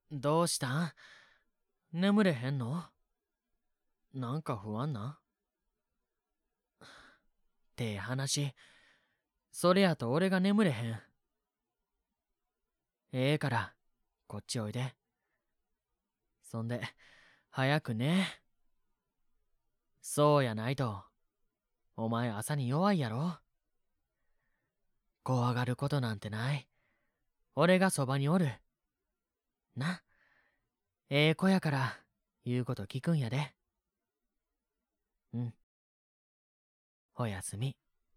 どうしたん？眠れへんの？なんか不安な？って話。それやと俺が眠れへん。ええから、こっちおいで。そんで、早くね。そうやないと。お前朝に弱いやろ？怖がることなんてない。俺がそばにおる。な。ええ子やから、言うこと聞くんやで。うん。おやすみ。